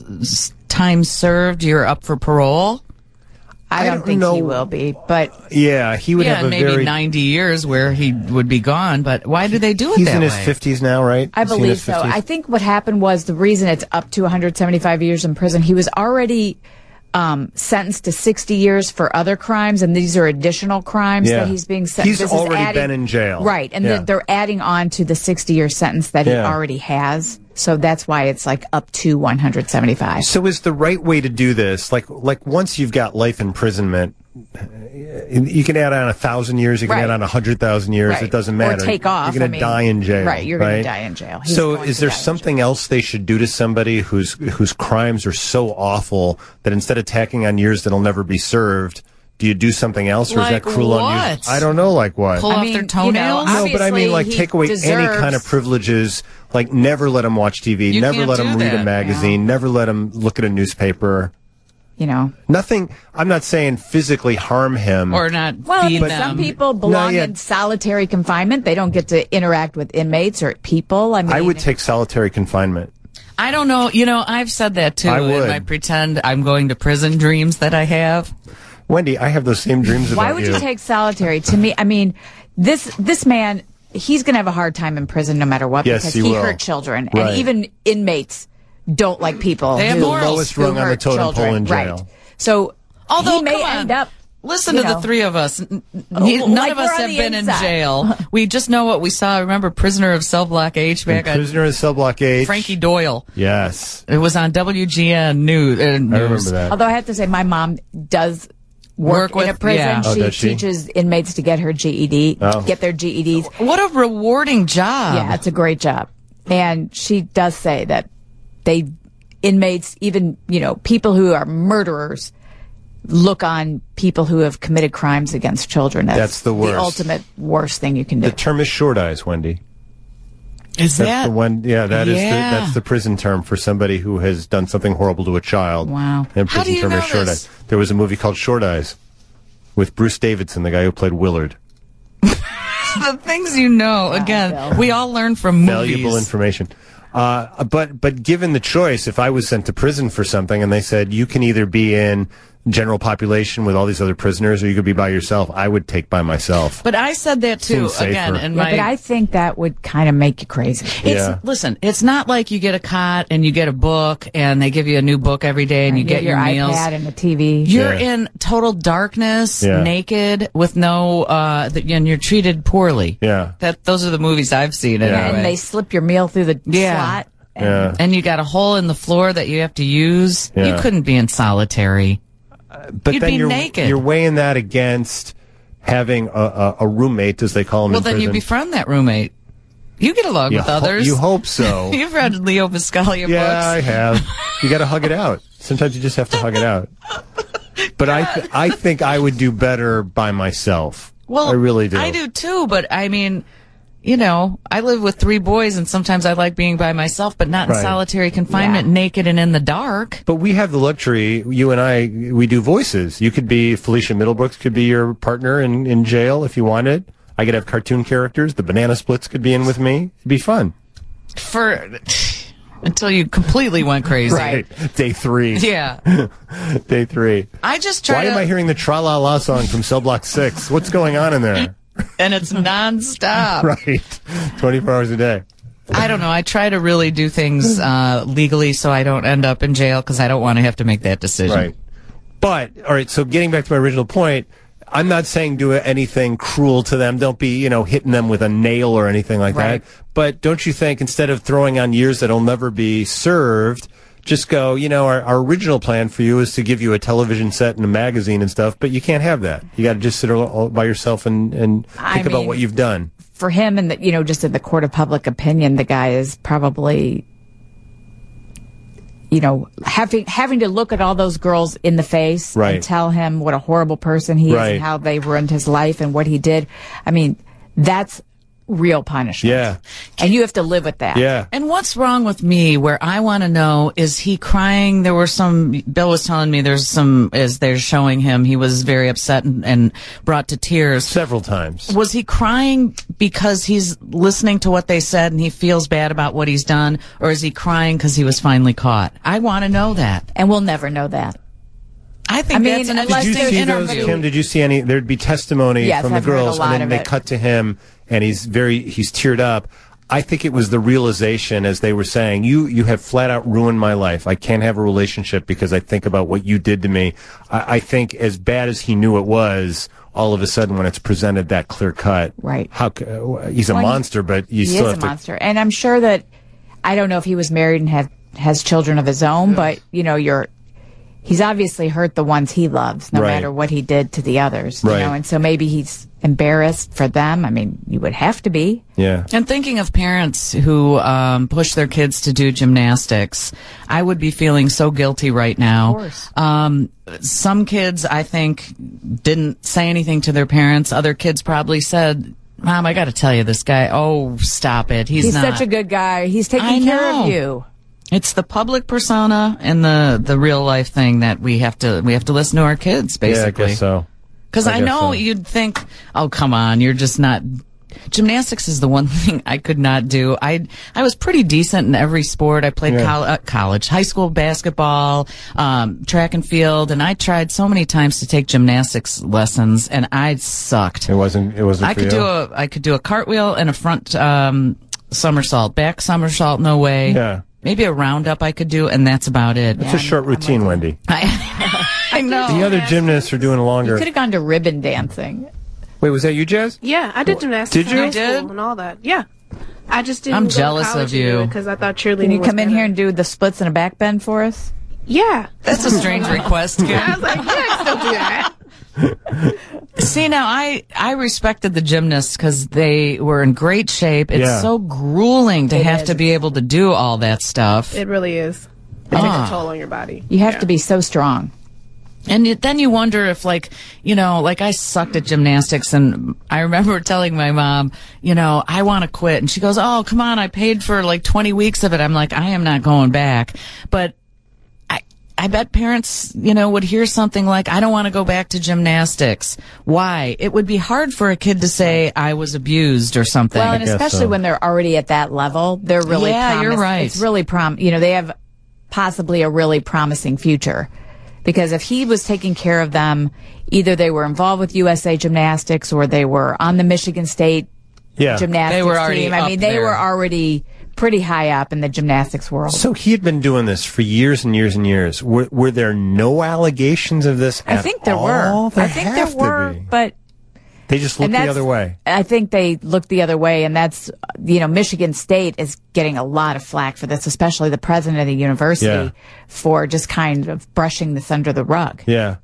Speaker 1: time served, you're up for parole?
Speaker 5: I don't think he will be, but
Speaker 2: yeah, he would have
Speaker 1: maybe 90 years where he would be gone. But why do they do it that way?
Speaker 2: He's in his 50s now, right?
Speaker 5: I believe so. I think what happened was the reason it's up to 175 years in prison. He was already sentenced to 60 years for other crimes, and these are additional crimes that he's being sentenced.
Speaker 2: He's already been in jail,
Speaker 5: right? And they're adding on to the 60-year sentence that he already has. So that's why it's like up to 175.
Speaker 2: So is the right way to do this, like once you've got life imprisonment, you can add on 1,000 years, you can add on 100,000 years, it doesn't matter.
Speaker 5: Or take off.
Speaker 2: You're going to die in jail.
Speaker 5: Right, you're going to die in jail.
Speaker 2: So is there something else they should do to somebody whose crimes are so awful that instead of tacking on years that'll never be served, do you do something else, or is that cruel on you? I don't know, like what?
Speaker 1: Pull off their toenails?
Speaker 2: No, but I mean, like, take away any kind of privileges, like never let him watch TV, never let him read a magazine, never let him look at a newspaper. Nothing. I'm not saying physically harm him.
Speaker 1: Or not feed them.
Speaker 5: Some people belong in solitary confinement. They don't get to interact with inmates or people. I mean,
Speaker 2: I would take solitary confinement.
Speaker 1: I don't know. I've said that too.
Speaker 2: I would.
Speaker 1: In my pretend I'm going to prison dreams that I have.
Speaker 2: Wendy, I have those same dreams about you.
Speaker 5: Why would you take solitary? To me, I mean, this man, he's going to have a hard time in prison no matter what, because he hurt children. Right. And even inmates don't like people.
Speaker 1: They have
Speaker 2: the lowest rung on the totem pole in jail.
Speaker 5: Right. So he may end up.
Speaker 1: Listen to the three of us. None of us have been in jail. We just know what we saw. Remember Prisoner of Cell Block H back on
Speaker 2: Prisoner of Cell Block H.
Speaker 1: Frankie Doyle.
Speaker 2: Yes.
Speaker 1: It was on WGN News.
Speaker 2: I remember that.
Speaker 5: Although I have to say, my mom does work in a prison. She teaches inmates to get her GED, get their GEDs.
Speaker 1: What a rewarding job.
Speaker 5: Yeah, it's a great job. And she does say that inmates, even, people who are murderers, look on people who have committed crimes against children.
Speaker 2: That's the worst.
Speaker 5: The ultimate worst thing you can do.
Speaker 2: The term is short eyes, Wendy.
Speaker 1: That's
Speaker 2: the one? Yeah, that's the prison term for somebody who has done something horrible to a child.
Speaker 1: Wow.
Speaker 2: And prison term is short eyes. There was a movie called Short Eyes with Bruce Davidson, the guy who played Willard.
Speaker 1: The things again, we all learn from movies.
Speaker 2: Valuable information. But given the choice, if I was sent to prison for something and they said you can either be in general population with all these other prisoners or you could be by yourself, I would take by myself.
Speaker 1: But I said that too again.
Speaker 5: But I think that would kind of make you crazy.
Speaker 1: Listen, it's not like you get a cot and you get a book and they give you a new book every day and you get your meals.
Speaker 5: iPad and a TV.
Speaker 1: You're in total darkness, naked, with no, and you're treated poorly.
Speaker 2: Yeah.
Speaker 1: Those are the movies I've seen. Anyway.
Speaker 5: And they slip your meal through the slot.
Speaker 1: And you got a hole in the floor that you have to use. You couldn't be in solitary.
Speaker 2: but
Speaker 1: You'd
Speaker 2: then
Speaker 1: be
Speaker 2: you're
Speaker 1: naked.
Speaker 2: You're weighing that against having a roommate, as they call them.
Speaker 1: Well,
Speaker 2: in
Speaker 1: then
Speaker 2: prison.
Speaker 1: you befriend that roommate. You get along with others.
Speaker 2: You hope so.
Speaker 1: You've read Leo Buscaglia books.
Speaker 2: Yeah, I have. You got to hug it out. Sometimes you just have to hug it out. But I think I would do better by myself.
Speaker 1: Well,
Speaker 2: I really do.
Speaker 1: I do too, but I mean, you know, I live with 3 boys, and sometimes I like being by myself, but not in
Speaker 2: Right.
Speaker 1: solitary confinement, naked and in the dark.
Speaker 2: But we have the luxury, you and I, we do voices. You could be, Felicia Middlebrooks could be your partner in jail if you wanted. I could have cartoon characters. The Banana Splits could be in with me. It'd be fun.
Speaker 1: Until you completely went crazy.
Speaker 2: Right. Day 3.
Speaker 1: Yeah.
Speaker 2: Day 3.
Speaker 1: I just try
Speaker 2: Why am I hearing the Tra-La-La song from Cell Block 6? What's going on in there?
Speaker 1: and it's nonstop.
Speaker 2: Right. 24 hours a day.
Speaker 1: I don't know. I try to really do things legally so I don't end up in jail because I don't want to have to make that decision.
Speaker 2: Right. But, all right, so getting back to my original point, I'm not saying do anything cruel to them. Don't be, hitting them with a nail or anything like
Speaker 1: Right.
Speaker 2: that. But don't you think instead of throwing on years that'll never be served, just go, our original plan for you is to give you a television set and a magazine and stuff, but you can't have that. You got to just sit all by yourself and think about what you've done.
Speaker 5: For him, and just in the court of public opinion, the guy is probably, having to look at all those girls in the face
Speaker 2: Right.
Speaker 5: and tell him what a horrible person he is
Speaker 2: Right.
Speaker 5: and how they ruined his life and what he did. I mean, that's real punishment.
Speaker 2: Yeah.
Speaker 5: And you have to live with that.
Speaker 2: Yeah.
Speaker 1: And what's wrong with me where I want to know, is he crying? Bill was telling me as they're showing him, he was very upset and brought to tears.
Speaker 2: Several times.
Speaker 1: Was he crying because he's listening to what they said and he feels bad about what he's done? Or is he crying because he was finally caught? I want to know that.
Speaker 5: And we'll never know that.
Speaker 1: I think that's an
Speaker 5: unless
Speaker 2: Did you
Speaker 1: interesting
Speaker 2: see those,
Speaker 1: interview.
Speaker 2: Kim? Did you see any? There'd be testimony
Speaker 5: Yes,
Speaker 2: from the
Speaker 5: I've heard a
Speaker 2: girls,
Speaker 5: lot
Speaker 2: and then
Speaker 5: of
Speaker 2: they
Speaker 5: it.
Speaker 2: cut to him, and he's teared up. I think it was the realization, as they were saying, you have flat out ruined my life. I can't have a relationship because I think about what you did to me. I think as bad as he knew it was, all of a sudden when it's presented that clear cut,
Speaker 5: Right.
Speaker 2: He's a monster, but you
Speaker 5: He
Speaker 2: still
Speaker 5: is
Speaker 2: have
Speaker 5: a monster. And I'm sure that, I don't know if he was married and has children of his own, but, he's obviously hurt the ones he loves, no
Speaker 2: Right.
Speaker 5: matter what he did to the others.
Speaker 2: Right.
Speaker 5: And so maybe he's embarrassed for them. I mean, you would have to be.
Speaker 2: Yeah.
Speaker 1: And thinking of parents who push their kids to do gymnastics, I would be feeling so guilty right now.
Speaker 5: Of course.
Speaker 1: Some kids, I think, didn't say anything to their parents. Other kids probably said, Mom, I got to tell you, this guy, oh, stop it. He's not.
Speaker 5: such a good guy. He's
Speaker 1: I
Speaker 5: taking care
Speaker 1: know.
Speaker 5: of you.
Speaker 1: It's the public persona and the real life thing that we have to listen to our kids, basically.
Speaker 2: Yeah, I guess so.
Speaker 1: Because I
Speaker 2: guess
Speaker 1: know
Speaker 2: so.
Speaker 1: you'd think, oh, come on, you're just not. Gymnastics is the one thing I could not do. I was pretty decent in every sport. I played college, high school basketball, track and field, and I tried so many times to take gymnastics lessons, and I sucked.
Speaker 2: It wasn't
Speaker 1: I
Speaker 2: for
Speaker 1: could
Speaker 2: you?
Speaker 1: I could do a cartwheel and a front somersault, back somersault, no way.
Speaker 2: Yeah.
Speaker 1: Maybe a roundup I could do, and that's about it.
Speaker 2: It's a short routine, Wendy.
Speaker 1: I know.
Speaker 2: The other gymnasts are doing
Speaker 5: You
Speaker 2: longer.
Speaker 5: could have gone to ribbon dancing.
Speaker 2: Wait, was that you, Jazz?
Speaker 6: Yeah, I did gymnastics
Speaker 2: Did
Speaker 6: in
Speaker 2: you?
Speaker 6: high
Speaker 1: You did?
Speaker 6: school and all that. Yeah. I just didn't
Speaker 1: I'm
Speaker 6: go to
Speaker 1: jealous
Speaker 6: college
Speaker 1: of you.
Speaker 6: because I thought cheerleading
Speaker 5: Can you
Speaker 6: was
Speaker 5: come in
Speaker 6: better.
Speaker 5: here and do the splits and a back bend for us?
Speaker 6: Yeah.
Speaker 1: That's a strange request, Kim.
Speaker 6: I was like, yeah, I can still do that.
Speaker 1: See, now I respected the gymnasts because they were in great shape. It's
Speaker 2: Yeah.
Speaker 1: so grueling to
Speaker 5: It
Speaker 1: have
Speaker 5: is.
Speaker 1: to be able to do all that stuff.
Speaker 6: It really is. It takes a toll on your body.
Speaker 5: You have to be so strong.
Speaker 1: And then you wonder if, like I sucked at gymnastics, and I remember telling my mom, I want to quit. And she goes, oh, come on, I paid for like 20 weeks of it. I'm like, I am not going back. But I bet parents, would hear something like, I don't want to go back to gymnastics. Why? It would be hard for a kid to say I was abused or something.
Speaker 5: Well, and
Speaker 2: guess
Speaker 5: especially
Speaker 2: so.
Speaker 5: when they're already at that level, they're really
Speaker 1: Yeah, you're right.
Speaker 5: It's really they have possibly a really promising future. Because if he was taking care of them, either they were involved with USA Gymnastics or they were on the Michigan State
Speaker 2: Yeah.
Speaker 5: gymnastics
Speaker 1: They were already
Speaker 5: team.
Speaker 1: up
Speaker 5: I mean, they
Speaker 1: there.
Speaker 5: were already pretty high up in the gymnastics world.
Speaker 2: So he had been doing this for years and years and years. Were there no allegations of this at
Speaker 5: I think there
Speaker 2: all?
Speaker 5: were.
Speaker 2: There
Speaker 5: I think there
Speaker 2: have to
Speaker 5: were,
Speaker 2: be.
Speaker 5: but
Speaker 2: They just looked the other way.
Speaker 5: I think they looked the other way, and that's, Michigan State is getting a lot of flack for this, especially the president of the university,
Speaker 2: Yeah.
Speaker 5: for just kind of brushing this under the rug.
Speaker 2: Yeah.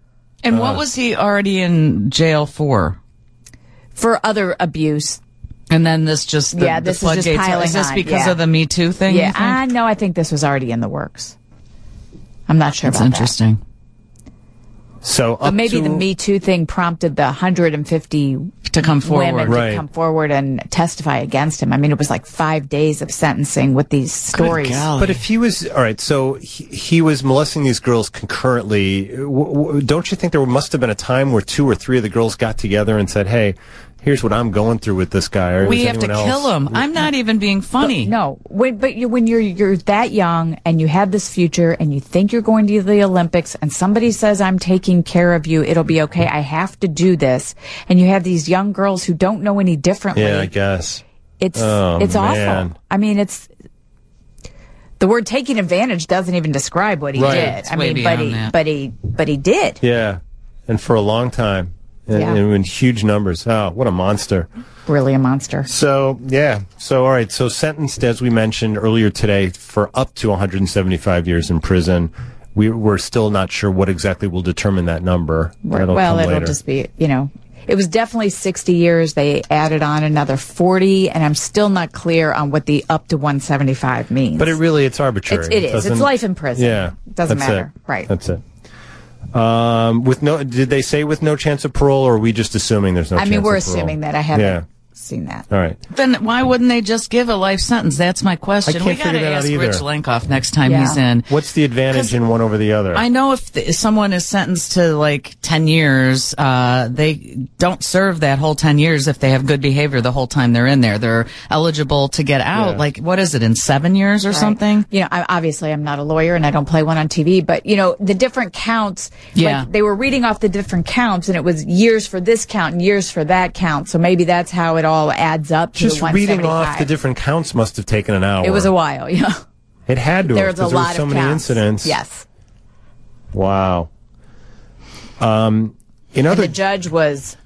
Speaker 1: And what was he already in jail for?
Speaker 5: For other abuse.
Speaker 1: And then this just the
Speaker 5: this
Speaker 1: floodgates.
Speaker 5: is just piling
Speaker 1: Is this
Speaker 5: on.
Speaker 1: because of the Me Too thing? you think?
Speaker 5: No, I think this was already in the works. I'm not sure
Speaker 1: That's
Speaker 5: about
Speaker 1: interesting.
Speaker 2: So
Speaker 5: that. But maybe the Me Too thing prompted the 150
Speaker 1: To come forward.
Speaker 5: women
Speaker 2: Right.
Speaker 5: to come forward and testify against him. I mean, it was like 5 days of sentencing with these stories.
Speaker 1: golly.
Speaker 2: But if he was all right, so he was molesting these girls concurrently. Don't you think there must have been a time where 2 or 3 of the girls got together and said, "Hey, here's what I'm going through with this guy"? Or
Speaker 1: We
Speaker 2: is
Speaker 1: have to
Speaker 2: anyone
Speaker 1: kill
Speaker 2: else-
Speaker 1: him. I'm not even being funny.
Speaker 5: No, when you're that young and you have this future and you think you're going to the Olympics and somebody says, "I'm taking care of you, it'll be okay, I have to do this," and you have these young girls who don't know any differently.
Speaker 2: Yeah, I guess.
Speaker 5: It's
Speaker 2: Oh,
Speaker 5: it's
Speaker 2: man.
Speaker 5: awful. I mean, it's the word taking advantage doesn't even describe what he
Speaker 2: Right.
Speaker 5: did.
Speaker 1: It's
Speaker 5: I
Speaker 1: way
Speaker 5: mean,
Speaker 1: beyond
Speaker 5: but
Speaker 1: that.
Speaker 5: he did.
Speaker 2: Yeah, and for a long time, and,
Speaker 5: Yeah.
Speaker 2: and in huge numbers. Oh, what a monster!
Speaker 5: Really a monster.
Speaker 2: So yeah, so all right, so sentenced as we mentioned earlier today for up to 175 years in prison. We're still not sure what exactly will determine that number. That'll
Speaker 5: Well,
Speaker 2: come
Speaker 5: it'll
Speaker 2: later.
Speaker 5: just be, it was definitely 60 years. They added on another 40, and I'm still not clear on what the up to 175 means.
Speaker 2: But it's arbitrary.
Speaker 5: It is.
Speaker 2: doesn't-
Speaker 5: It's life in prison.
Speaker 2: Yeah,
Speaker 5: It doesn't
Speaker 2: that's
Speaker 5: matter.
Speaker 2: it.
Speaker 5: Right.
Speaker 2: That's it. Did they say with no chance of parole, or are we just assuming there's no
Speaker 5: I
Speaker 2: chance
Speaker 5: mean, we're
Speaker 2: of parole?
Speaker 5: assuming that. I haven't
Speaker 2: Yeah.
Speaker 5: seen that.
Speaker 2: All right.
Speaker 1: Then why wouldn't they just give a life sentence? That's my question.
Speaker 2: I can't
Speaker 1: We got
Speaker 2: figure
Speaker 1: to
Speaker 2: that out
Speaker 1: ask
Speaker 2: either.
Speaker 1: Rich Lenkoff next time
Speaker 5: Yeah.
Speaker 1: he's in.
Speaker 2: What's the advantage
Speaker 1: 'Cause
Speaker 2: in one over the other?
Speaker 1: I know if someone is sentenced to like 10 years, they don't serve that whole 10 years if they have good behavior the whole time they're in there. They're eligible to get out.
Speaker 2: Yeah.
Speaker 1: Like, what is it, in 7 years or
Speaker 5: Right.
Speaker 1: something?
Speaker 5: Obviously I'm not a lawyer and I don't play one on TV, but the different counts,
Speaker 1: Yeah.
Speaker 5: like they were reading off the different counts and it was years for this count and years for that count. So maybe that's how it all adds up to
Speaker 2: Just
Speaker 5: the
Speaker 2: reading
Speaker 5: 175.
Speaker 2: off the different counts must have taken an hour.
Speaker 5: It was a while, yeah.
Speaker 2: It had to.
Speaker 5: There
Speaker 2: have,
Speaker 5: was a
Speaker 2: 'cause
Speaker 5: lot
Speaker 2: there were so
Speaker 5: of
Speaker 2: many
Speaker 5: counts.
Speaker 2: incidents.
Speaker 5: Yes.
Speaker 2: Wow. In
Speaker 5: And
Speaker 2: other
Speaker 5: the judge was,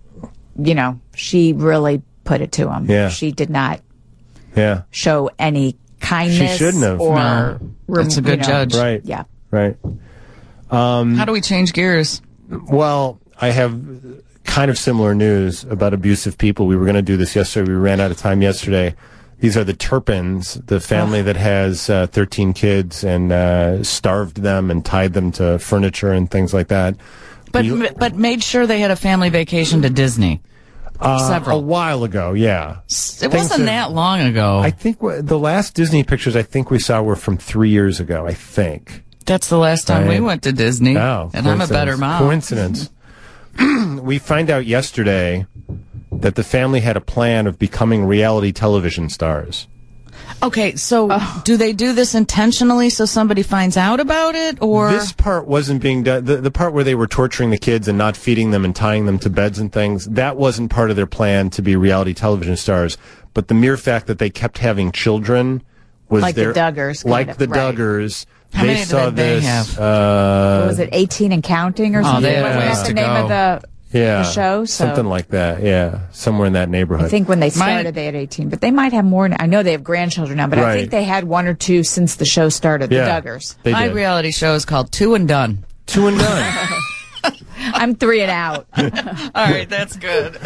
Speaker 5: she really put it to him.
Speaker 2: Yeah.
Speaker 5: She did not
Speaker 2: yeah.
Speaker 5: show any kindness.
Speaker 2: She shouldn't have.
Speaker 5: Or
Speaker 1: No. That's a good judge.
Speaker 2: Right.
Speaker 5: Yeah.
Speaker 2: Right.
Speaker 1: How do we change gears?
Speaker 2: Well, I have kind of similar news about abusive people. We were going to do this yesterday. We ran out of time yesterday. These are the Turpins, the family that has 13 kids and starved them and tied them to furniture and things like that.
Speaker 1: But made sure they had a family vacation to Disney.
Speaker 2: A
Speaker 1: Several.
Speaker 2: while ago, yeah.
Speaker 1: It
Speaker 2: Things
Speaker 1: wasn't that long ago.
Speaker 2: I think the last Disney pictures I think we saw were from 3 years ago, I think.
Speaker 1: That's the last time we
Speaker 2: Right.
Speaker 1: went to Disney.
Speaker 2: Oh,
Speaker 1: and I'm a better mom.
Speaker 2: Coincidence. We find out yesterday that the family had a plan of becoming reality television stars.
Speaker 1: Okay, so do they do this intentionally so somebody finds out about it, or
Speaker 2: This part wasn't being done. The part where they were torturing the kids and not feeding them and tying them to beds and things, that wasn't part of their plan to be reality television stars. But the mere fact that they kept having children was
Speaker 5: Like the Duggars, kind
Speaker 2: Like
Speaker 5: of,
Speaker 2: the
Speaker 5: right.
Speaker 2: Duggars.
Speaker 1: How
Speaker 2: they
Speaker 1: many
Speaker 2: saw
Speaker 1: did they
Speaker 2: this.
Speaker 1: have?
Speaker 5: What was it 18 and counting or something?
Speaker 1: they had
Speaker 5: Wasn't
Speaker 1: ways
Speaker 5: that
Speaker 1: to
Speaker 5: the name
Speaker 1: go.
Speaker 5: of the show? So
Speaker 2: something like that. Yeah, somewhere in that neighborhood.
Speaker 5: I think when they started, they had 18, but they might have more. I know they have grandchildren now, but I
Speaker 2: Right.
Speaker 5: think they had 1 or 2 since the show started.
Speaker 2: Yeah.
Speaker 5: The Duggars.
Speaker 2: They
Speaker 1: my
Speaker 2: did.
Speaker 1: reality show is called Two and Done.
Speaker 2: 2 and done.
Speaker 5: I'm 3 and out.
Speaker 1: All right, that's good.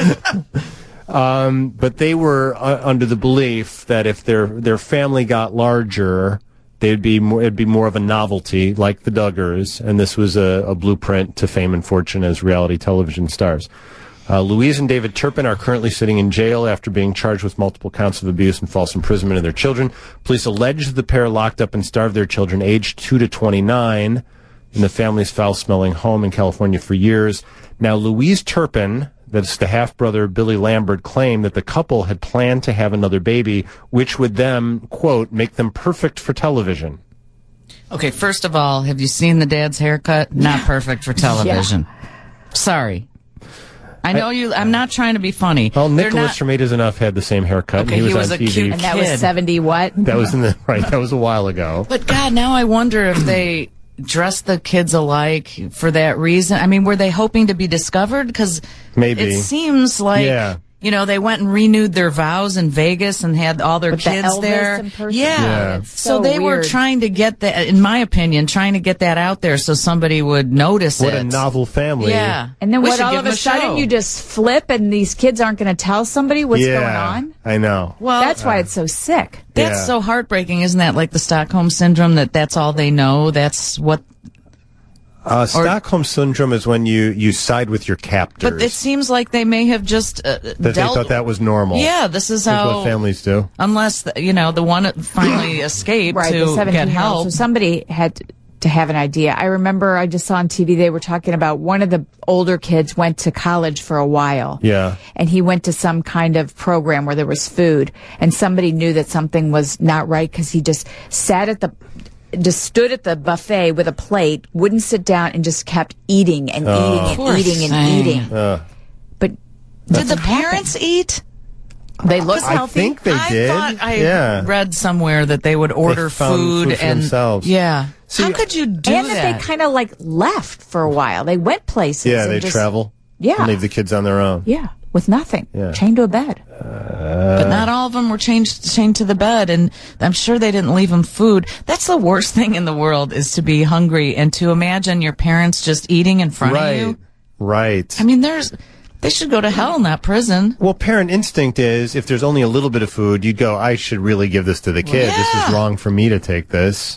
Speaker 2: But they were under the belief that if their family got larger, it'd be more of a novelty, like the Duggars, and this was a blueprint to fame and fortune as reality television stars. Louise and David Turpin are currently sitting in jail after being charged with multiple counts of abuse and false imprisonment of their children. Police allege the pair locked up and starved their children aged 2 to 29 in the family's foul-smelling home in California for years. Now, Louise Turpin, that's the half-brother Billy Lambert, claimed that the couple had planned to have another baby, which would then, quote, make them perfect for television.
Speaker 1: Okay, first of all, have you seen the dad's haircut? Not perfect for television. Sorry. I know you. I'm not trying to be funny.
Speaker 2: Well,
Speaker 1: They're
Speaker 2: Nicholas
Speaker 1: not-
Speaker 2: from 8 is Enough had the same haircut.
Speaker 1: Okay,
Speaker 2: and
Speaker 1: he
Speaker 2: was
Speaker 1: was
Speaker 2: on
Speaker 1: a
Speaker 2: TV.
Speaker 1: cute
Speaker 5: And that was
Speaker 1: Kid.
Speaker 5: 70 what?
Speaker 2: That was that was a while ago.
Speaker 1: But God, now I wonder if they dressed the kids alike for that reason. I mean, were they hoping to be discovered? Because
Speaker 2: Maybe.
Speaker 1: it seems like
Speaker 2: Yeah.
Speaker 1: You know, they went and renewed their vows in Vegas and had all their
Speaker 5: With the
Speaker 1: kids
Speaker 5: Elvis
Speaker 1: there.
Speaker 5: impersonation.
Speaker 2: Yeah.
Speaker 5: It's
Speaker 1: So they were
Speaker 5: weird.
Speaker 1: trying to get that, in my opinion, trying to get that out there so somebody would notice
Speaker 2: What
Speaker 1: it.
Speaker 2: a novel family.
Speaker 1: Yeah.
Speaker 5: And then
Speaker 1: We
Speaker 5: what?
Speaker 1: should
Speaker 5: All
Speaker 1: give
Speaker 5: of
Speaker 1: them
Speaker 5: a sudden,
Speaker 1: show.
Speaker 5: you just flip, and these kids aren't going to tell somebody what's
Speaker 2: Yeah,
Speaker 5: going on.
Speaker 2: I know.
Speaker 1: Well,
Speaker 5: That's why it's so sick.
Speaker 1: that's
Speaker 2: Yeah.
Speaker 1: so heartbreaking, isn't that? Like the Stockholm syndrome, that's all they know. That's what.
Speaker 2: Stockholm syndrome is when you side with your captors.
Speaker 1: But it seems like they may have just
Speaker 2: that they thought that was normal.
Speaker 1: Yeah, this is
Speaker 2: That's
Speaker 1: how
Speaker 2: what families do.
Speaker 1: Unless the one finally escaped
Speaker 5: Right, the
Speaker 1: to get
Speaker 5: 17-year-old.
Speaker 1: help.
Speaker 5: So somebody had to have an idea. I remember I just saw on TV they were talking about one of the older kids went to college for a while.
Speaker 2: Yeah.
Speaker 5: And he went to some kind of program where there was food, and somebody knew that something was not right because he just stood at the buffet with a plate, wouldn't sit down, and just kept eating and eating
Speaker 1: Poor
Speaker 5: and eating and
Speaker 1: thing.
Speaker 5: eating. But
Speaker 1: Did the parents eat?
Speaker 5: they looked
Speaker 2: I
Speaker 5: healthy.
Speaker 2: think they did.
Speaker 1: I thought I
Speaker 2: Yeah.
Speaker 1: read somewhere that they would order
Speaker 2: found food for
Speaker 1: and
Speaker 2: themselves.
Speaker 1: Yeah.
Speaker 2: See,
Speaker 1: How could you do
Speaker 5: and
Speaker 1: that?
Speaker 5: that they kind of like left for a while. They went places.
Speaker 2: Yeah,
Speaker 5: and
Speaker 2: they
Speaker 5: just,
Speaker 2: travel.
Speaker 5: Yeah.
Speaker 2: And leave the kids on their own.
Speaker 5: Yeah, with nothing.
Speaker 2: Yeah.
Speaker 5: Chained to a bed.
Speaker 1: But not all of them were chained to the bed, and I'm sure they didn't leave them food. That's the worst thing in the world, is to be hungry and to imagine your parents just eating in front of you.
Speaker 2: Right.
Speaker 1: I mean, they should go to hell, not prison.
Speaker 2: Well, parent instinct is if there's only a little bit of food, you'd go, I should really give this to the kid. This
Speaker 1: Yeah.
Speaker 2: is wrong for me to take this.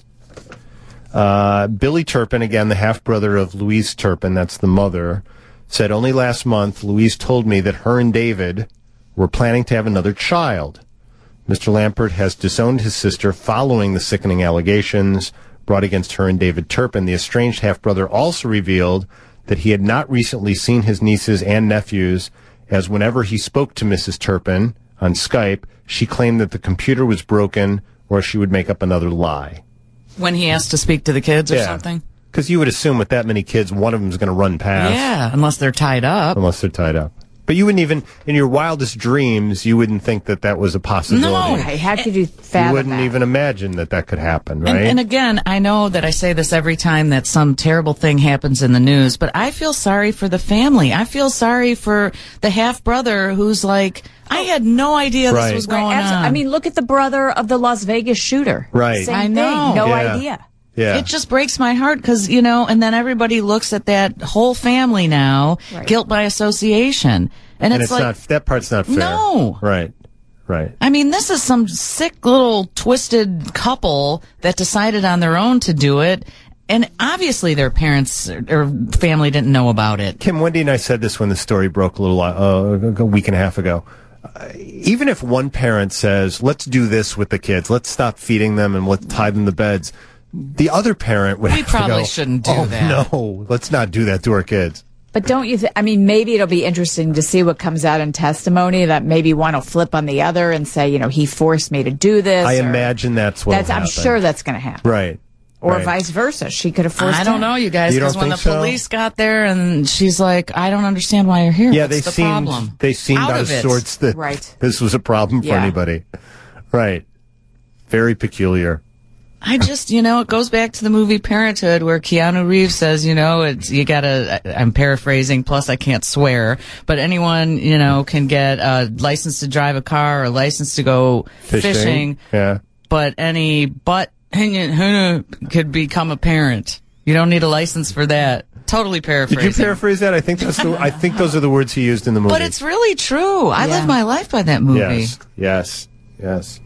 Speaker 2: Billy Turpin, again, the half-brother of Louise Turpin, that's the mother, said, only last month, Louise told me that her and David were planning to have another child. Mr. Lampert has disowned his sister following the sickening allegations brought against her and David Turpin. The estranged half-brother also revealed that he had not recently seen his nieces and nephews, as whenever he spoke to Mrs. Turpin on Skype, she claimed that the computer was broken or she would make up another lie.
Speaker 1: When he has to speak to the kids or something?
Speaker 2: Because you would assume with that many kids, one of them is going to run past.
Speaker 1: Yeah, unless they're tied up.
Speaker 2: Unless they're tied up. But you wouldn't even, in your wildest dreams, you wouldn't think that that was a possibility.
Speaker 1: No.
Speaker 5: Right, how could you
Speaker 2: You
Speaker 5: fathom
Speaker 2: wouldn't
Speaker 5: that?
Speaker 2: even imagine that that could happen, right?
Speaker 1: And again, I know that I say this every time that some terrible thing happens in the news, but I feel sorry for the family. I feel sorry for the half-brother who's like, I had no idea
Speaker 2: Right.
Speaker 1: this was
Speaker 5: Right,
Speaker 1: going on.
Speaker 5: I mean, look at the brother of the Las Vegas shooter.
Speaker 2: Right.
Speaker 5: Same
Speaker 1: I
Speaker 5: thing.
Speaker 1: know.
Speaker 5: No
Speaker 2: Yeah.
Speaker 5: idea.
Speaker 2: Yeah.
Speaker 1: It just breaks my heart because, and then everybody looks at that whole family now,
Speaker 5: Right.
Speaker 1: guilt by association. And
Speaker 2: and
Speaker 1: it's
Speaker 2: it's
Speaker 1: like,
Speaker 2: not, that part's not fair.
Speaker 1: No.
Speaker 2: Right. Right.
Speaker 1: I mean, this is some sick little twisted couple that decided on their own to do it. And obviously their parents or family didn't know about it.
Speaker 2: Kim, Wendy and I said this when the story broke a week and a half ago. Even if one parent says, let's do this with the kids, let's stop feeding them and let's tie them to beds, the other parent would
Speaker 1: We
Speaker 2: have to
Speaker 1: probably
Speaker 2: go,
Speaker 1: shouldn't do
Speaker 2: oh,
Speaker 1: that.
Speaker 2: no, let's not do that to our kids.
Speaker 5: But don't you I mean, maybe it'll be interesting to see what comes out in testimony, that maybe one will flip on the other and say, he forced me to do this.
Speaker 2: I
Speaker 5: or-
Speaker 2: imagine that's what
Speaker 5: I'm sure that's going to happen.
Speaker 2: Right.
Speaker 5: Or
Speaker 2: right.
Speaker 5: vice versa. She could have forced
Speaker 1: I don't
Speaker 5: him.
Speaker 1: know, you guys,
Speaker 2: You don't
Speaker 1: because when the
Speaker 2: think so?
Speaker 1: police got there and she's like, I don't understand why you're here.
Speaker 2: Yeah,
Speaker 1: What's the problem?
Speaker 2: they seemed out of
Speaker 1: it.
Speaker 2: sorts that
Speaker 5: Right.
Speaker 2: this was a problem for
Speaker 5: Yeah.
Speaker 2: anybody. Right. Very peculiar.
Speaker 1: I just, it goes back to the movie Parenthood where Keanu Reeves says, you gotta, I'm paraphrasing, plus I can't swear, but anyone, can get a license to drive a car or a license to go fishing,
Speaker 2: Yeah.
Speaker 1: but any butt could become a parent. You don't need a license for that. Totally paraphrasing.
Speaker 2: Did you paraphrase that? I think I think those are the words he used in the movie.
Speaker 1: But it's really true. I
Speaker 5: Yeah.
Speaker 1: live my life by that movie.
Speaker 2: Yes. Yes. Yes.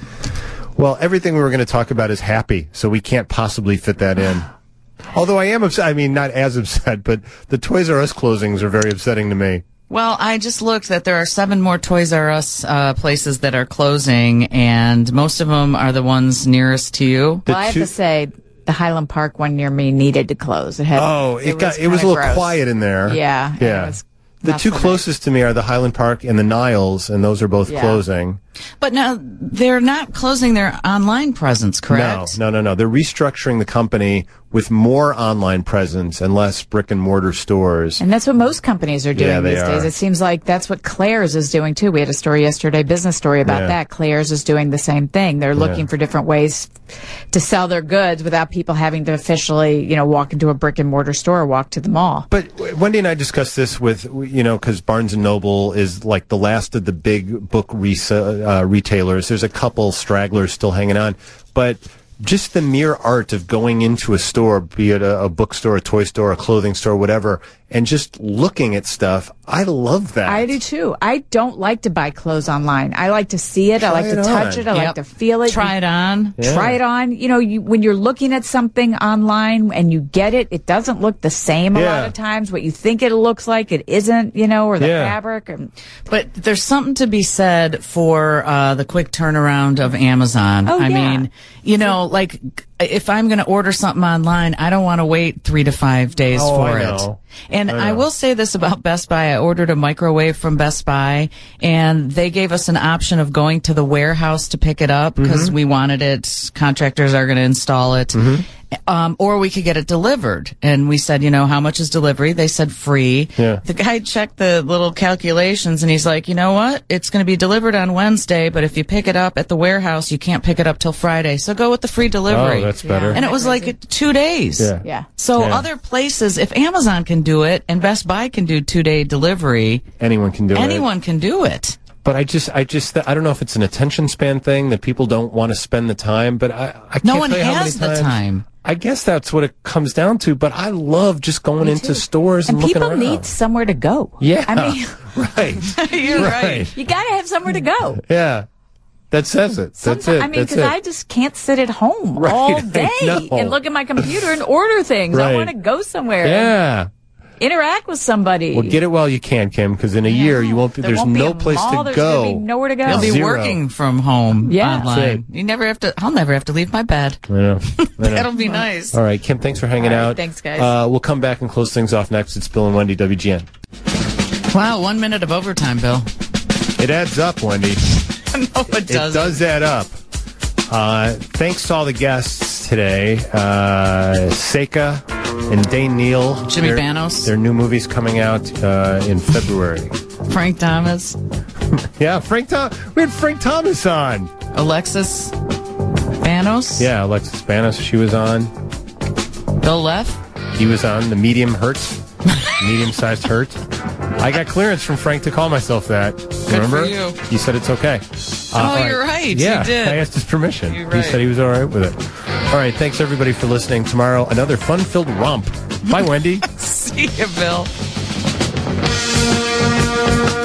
Speaker 2: Well, everything we were going to talk about is happy, so we can't possibly fit that in. Although I am upset. I mean, not as upset, but the Toys R Us closings are very upsetting to me.
Speaker 1: Well, I just looked that there are 7 more Toys R Us places that are closing, and most of them are the ones nearest to you.
Speaker 5: Well, I have to say, the Highland Park one near me needed to close. It had.
Speaker 2: It was a
Speaker 5: kinda
Speaker 2: little
Speaker 5: gross.
Speaker 2: quiet in there.
Speaker 5: Yeah.
Speaker 2: Yeah.
Speaker 5: It was
Speaker 2: The
Speaker 5: not
Speaker 2: two
Speaker 5: so nice.
Speaker 2: closest to me are the Highland Park and the Niles, and those are both
Speaker 5: Yeah.
Speaker 2: closing.
Speaker 1: But now they're not closing their online presence, correct?
Speaker 2: No. They're restructuring the company with more online presence and less brick and mortar stores.
Speaker 5: And that's what most companies are doing these days. It seems like that's what Claire's is doing too. We had a story yesterday, business story about that. Claire's is doing the same thing. They're looking for different ways to sell their goods without people having to officially, walk into a brick and mortar store or walk to the mall.
Speaker 2: But Wendy and I discussed this with, because Barnes & Noble is like the last of the big book retailers. There's a couple stragglers still hanging on. But just the mere art of going into a store, be it a bookstore, a toy store, a clothing store, whatever, and just looking at stuff, I love that.
Speaker 5: I do too. I don't like to buy clothes online. I like to see it. I like to touch it. I like to feel it.
Speaker 1: Try it on.
Speaker 2: Yeah.
Speaker 5: Try it on. When you're looking at something online and you get it, it doesn't look the same a lot of times. What you think it looks like, it isn't, or the fabric.
Speaker 1: But there's something to be said for the quick turnaround of Amazon.
Speaker 5: Oh,
Speaker 1: I mean, like if I'm going to order something online, I don't want to wait 3 to 5 days for it. And I will say this about Best Buy. I ordered a microwave from Best Buy, and they gave us an option of going to the warehouse to pick it up because we wanted it. Contractors are going to install it. Or we could get it delivered. And we said, how much is delivery? They said free.
Speaker 2: Yeah.
Speaker 1: The guy checked the little calculations and he's like, you know what? It's going to be delivered on Wednesday, but if you pick it up at the warehouse, you can't pick it up till Friday. So go with the free delivery.
Speaker 2: Oh, that's better.
Speaker 1: And it was like 2 days.
Speaker 5: Yeah.
Speaker 1: So other places, if Amazon can do it and Best Buy can do 2-day delivery,
Speaker 2: anyone can do it.
Speaker 1: Anyone can do it.
Speaker 2: But I don't know if it's an attention span thing that people don't want to spend the time, but I can't
Speaker 1: No one
Speaker 2: tell you how many
Speaker 1: has the
Speaker 2: times.
Speaker 1: time.
Speaker 2: I guess that's what it comes down to, but I love just going into stores and looking around.
Speaker 5: People need somewhere to go.
Speaker 2: Yeah.
Speaker 5: I mean,
Speaker 2: right.
Speaker 1: You're right.
Speaker 5: you got to have somewhere to go.
Speaker 2: Yeah. That says it. That's it.
Speaker 5: I mean, because I just can't sit at home all day and look at my computer and order things. I want to go somewhere.
Speaker 2: Yeah.
Speaker 5: Interact with somebody.
Speaker 2: Well, get it while you can, Kim, because in a year you won't be. There's no place to
Speaker 5: There's
Speaker 2: go.
Speaker 5: There's nowhere to go.
Speaker 1: You'll be working from home online.
Speaker 2: You
Speaker 1: never have to. I'll never have to leave my bed.
Speaker 2: I know.
Speaker 1: That'll be nice.
Speaker 2: All right, Kim. Thanks for hanging out.
Speaker 5: Thanks, guys.
Speaker 2: We'll come back and close things off next. It's Bill and Wendy, WGN.
Speaker 1: Wow, 1 minute of overtime, Bill.
Speaker 2: It adds up, Wendy.
Speaker 1: No, it doesn't.
Speaker 2: It does add up. Thanks to all the guests today. Seika and Dane Neal.
Speaker 1: Jimmy Banos.
Speaker 2: Their new movie's coming out in February.
Speaker 1: Frank Thomas.
Speaker 2: Yeah, we had Frank Thomas on.
Speaker 1: Alexis Banos.
Speaker 2: Yeah, Alexis Banos. She was on.
Speaker 1: Bill Leff.
Speaker 2: He was on the medium-sized hurt. I got clearance from Frank to call myself that. Remember?
Speaker 1: for you.
Speaker 2: He said it's okay.
Speaker 1: You're right.
Speaker 2: Yeah,
Speaker 1: you did.
Speaker 2: I asked his permission.
Speaker 1: You're
Speaker 2: He
Speaker 1: right.
Speaker 2: said he was all right with it. All right, thanks everybody for listening. Tomorrow, another fun-filled romp. Bye, Wendy.
Speaker 1: See you, Bill.